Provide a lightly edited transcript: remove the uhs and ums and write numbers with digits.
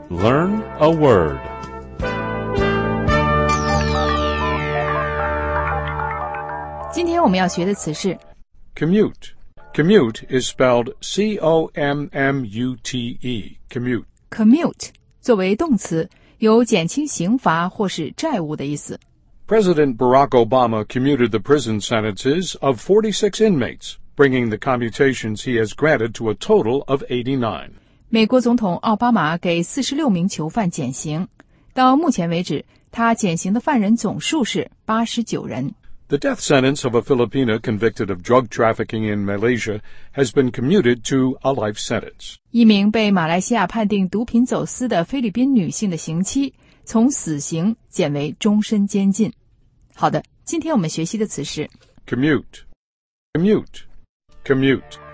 Learn a word. 今天我们要学的词是 Commute. Commute is spelled C-O-M-M-U-T-E. Commute. commute 作为动词，有减轻刑罚或是债务的意思。 President Barack Obama commuted the prison sentences of 46 inmates, bringing the commutations he has granted to a total of 89. 美国总统奥巴马给46名囚犯减刑，到目前为止，他减刑的犯人总数是89人。 The death sentence of a Filipina convicted of drug trafficking in Malaysia has been commuted to a life sentence. 一名被马来西亚判定毒品走私的菲律宾女性的刑期从死刑减为终身监禁。好的，今天我们学习的词是 Commute. Commute. Commute.